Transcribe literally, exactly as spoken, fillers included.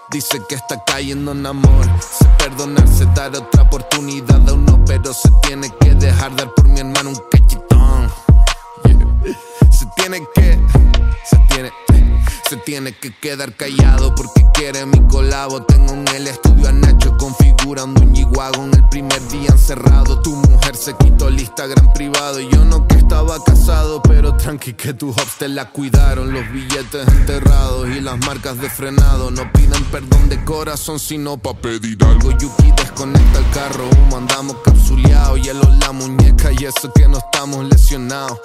Dice que está cayendo en amor. Sé perdonarse, dar otra oportunidad a uno, pero se tiene que dejar dar por mi hermano un cachetón. Yeah. Se tiene que, se tiene, se tiene que quedar callado porque quiere mi colabo. Tengo en el estudio a Nacho configurando un G-Wagon el primer día encerrado. Tu mujer se quitó el Instagram privado y yo no que estaba casado, pero tranqui que tus hops te la cuidaron. Los billetes enterrados y las marcas de frenado no piden perdón de corazón sino pa' pedir algo. Yuki desconecta el carro, humo, andamos capsuleados, hielo en la muñeca y eso que no estamos lesionados.